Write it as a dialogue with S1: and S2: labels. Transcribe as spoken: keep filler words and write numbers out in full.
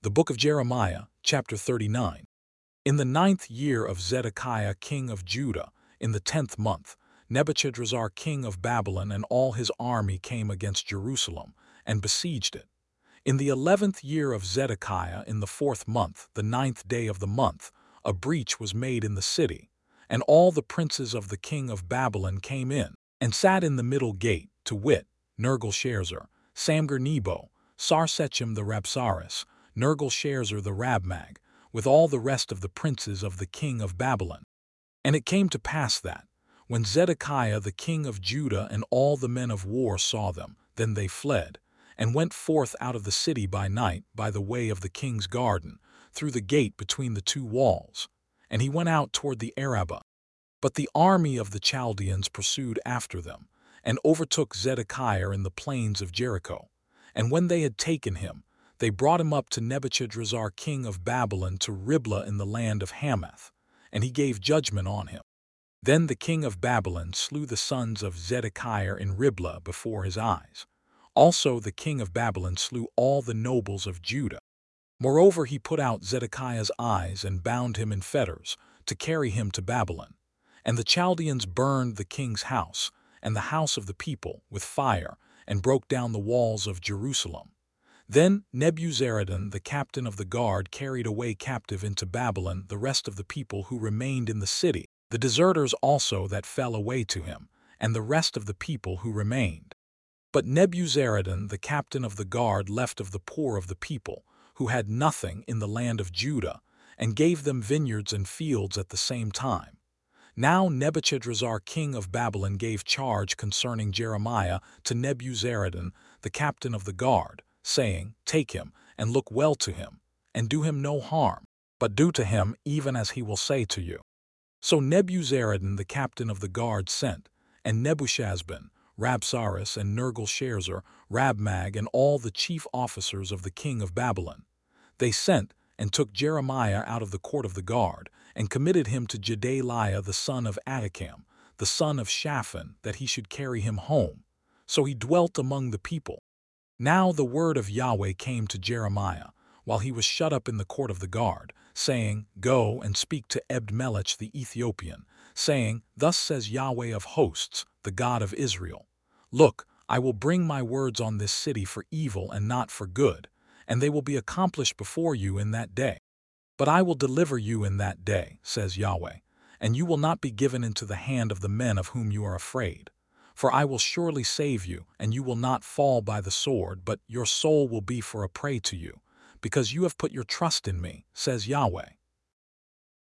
S1: The Book of Jeremiah, chapter thirty-nine. In the ninth year of Zedekiah king of Judah, in the tenth month, Nebuchadrezzar king of Babylon and all his army came against Jerusalem, and besieged it. In the eleventh year of Zedekiah, in the fourth month, the ninth day of the month, a breach was made in the city, and all the princes of the king of Babylon came in, and sat in the middle gate, to wit, Nergal-Sharezer, Samgar-Nebo, Sarsechim the Rabsaris, Nergal-Sharezer the Rabmag, with all the rest of the princes of the king of Babylon. And it came to pass that, when Zedekiah the king of Judah and all the men of war saw them, then they fled, and went forth out of the city by night by the way of the king's garden, through the gate between the two walls. And he went out toward the Arabah. But the army of the Chaldeans pursued after them, and overtook Zedekiah in the plains of Jericho. And when they had taken him, they brought him up to Nebuchadrezzar king of Babylon to Riblah in the land of Hamath, and he gave judgment on him. Then the king of Babylon slew the sons of Zedekiah in Riblah before his eyes. Also the king of Babylon slew all the nobles of Judah. Moreover, he put out Zedekiah's eyes and bound him in fetters, to carry him to Babylon. And the Chaldeans burned the king's house, and the house of the people, with fire, and broke down the walls of Jerusalem. Then Nebuzaradan, the captain of the guard, carried away captive into Babylon the rest of the people who remained in the city, the deserters also that fell away to him, and the rest of the people who remained. But Nebuzaradan, the captain of the guard, left of the poor of the people, who had nothing in the land of Judah, and gave them vineyards and fields at the same time. Now Nebuchadrezzar king of Babylon gave charge concerning Jeremiah to Nebuzaradan, the captain of the guard, saying, Take him, and look well to him, and do him no harm, but do to him even as he will say to you. So Nebuzaradan the captain of the guard sent, and Nebuchadnezzar, Rabsaris, and Nergal-Sharezer, Rabmag, and all the chief officers of the king of Babylon. They sent, and took Jeremiah out of the court of the guard, and committed him to Gedaliah the son of Ahikam, the son of Shaphan, that he should carry him home. So he dwelt among the people. Now the word of Yahweh came to Jeremiah, while he was shut up in the court of the guard, saying, Go and speak to Ebed-Melech the Ethiopian, saying, Thus says Yahweh of hosts, the God of Israel, Look, I will bring my words on this city for evil and not for good, and they will be accomplished before you in that day. But I will deliver you in that day, says Yahweh, and you will not be given into the hand of the men of whom you are afraid. For I will surely save you, and you will not fall by the sword, but your soul will be for a prey to you, because you have put your trust in me, says Yahweh.